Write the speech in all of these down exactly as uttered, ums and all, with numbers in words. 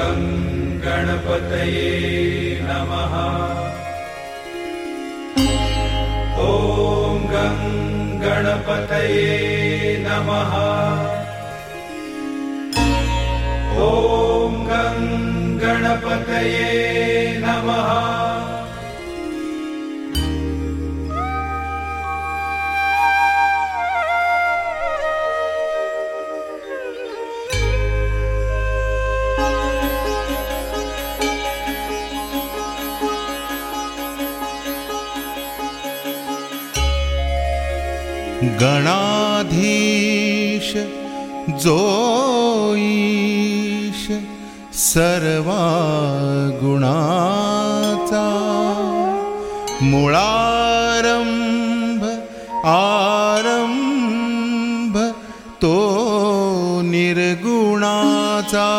गं गणपतये नमः। ॐ गं गणपतये नमः। ॐ गं गणपतये नमः। गणाधीश जो ईश सर्वा गुणाचा, मुळारंभ आरंभ तो निर्गुणाचा।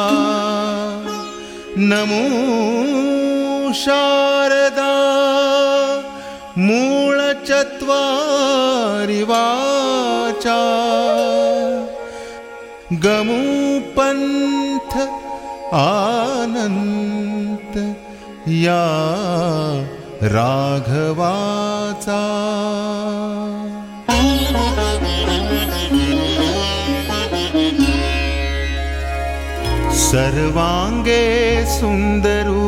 नमो शारदा मूळ चत्वारि वाचा, गमू पंथ आनंत या राघवाचा। सर्वांगे सुंदरू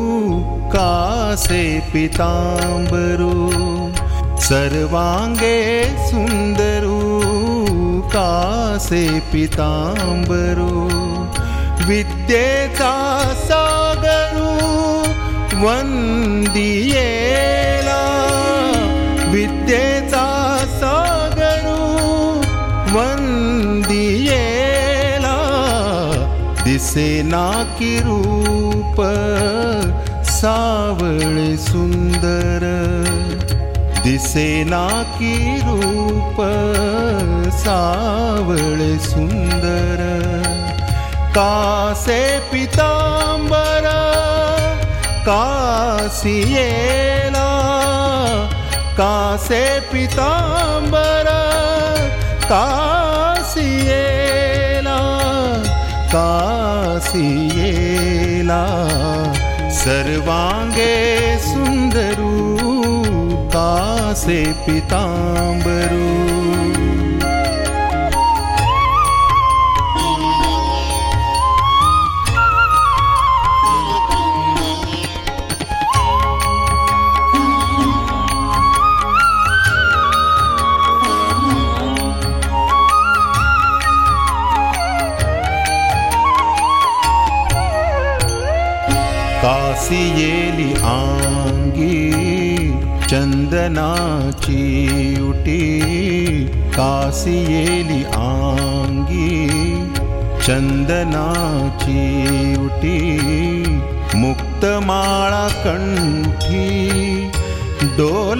कासे पितांबरू, सर्वांगे सुंदरू कासे पितांबरू। विद्येचा सागरू वंदियेला, विद्येचा सागरू वंदियेला। दिसेना की रूप सावळे सुंदर, दिसेना की रूप सावळे सुंदर। कासे पितांबर कासियेला, कासे पितांबर कासियेला, कासियेला। सर्वांगे सुंदरू कासे पितांबरू। कासियेली आंगी चंदनाची उटी, कासियेली आंगी चंदनाची उटी। मुक्तमाळा कंठी डोल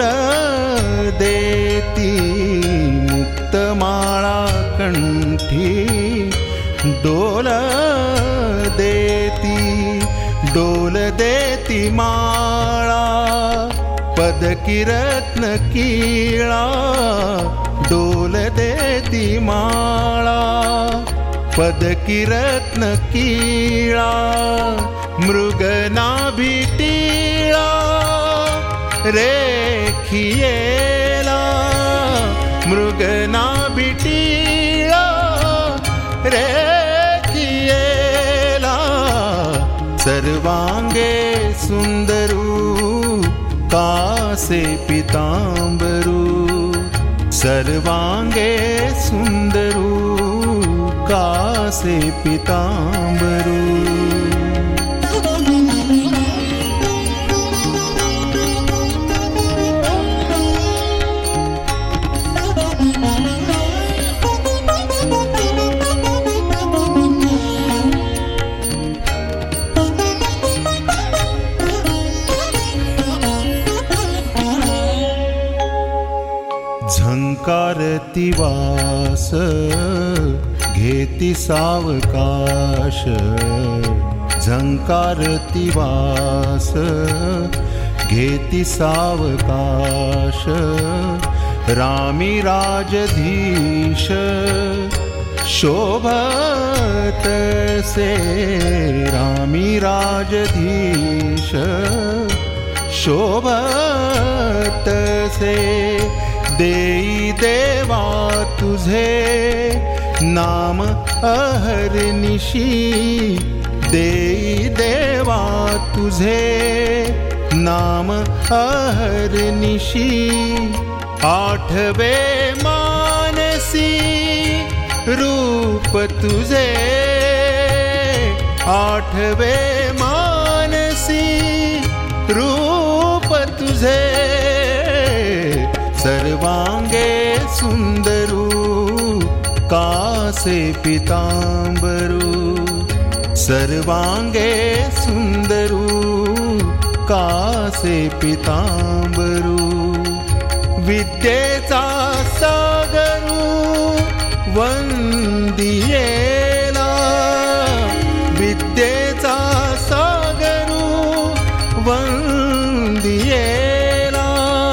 देती, मुक्तमाळा कंठी डोल देती। डोल देती माळा पदकी रत्न कीळा, डोल देती माळा पदकी रत्न कीळा। मृगनाभी टीळा रेखियेला, मृगनाभी टीळा रेखियेला। सर्वांगे सुंदरू कासे पितांबरू, सर्वांगे सुंदरू कासे पितांबरू। झंकारती वास घेती सावकाश, झंकारती वास घेती सावकाश। रामी राजधीश शोभत तसे रामी राजधीश शोभतसे देई देवा तुझे नाम अहर्निशी देई देवा तुझे नाम अहर्निशी आठवे मानसी रूप तुझे आठवे मानसी रूप तुझे सर्वांगे सुंदरू कासे पितांबरू सर्वांगे सुंदरू कासे पितांबरू विद्येचा सागरू वंदियेला विद्येचा सागरू वंदियेला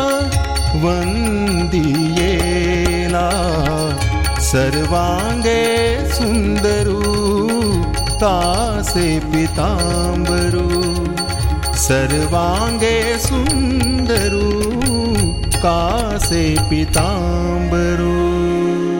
वंदियेला सर्वांगे सुंदरू कासे पितांबरू सर्वांगे सुंदरू कासे पितांबरू